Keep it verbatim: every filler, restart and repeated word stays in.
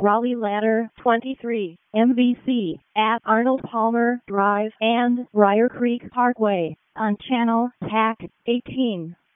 Raleigh Ladder twenty-three, M V C, at Arnold Palmer Drive and Briar Creek Parkway, on Channel T A C eighteen.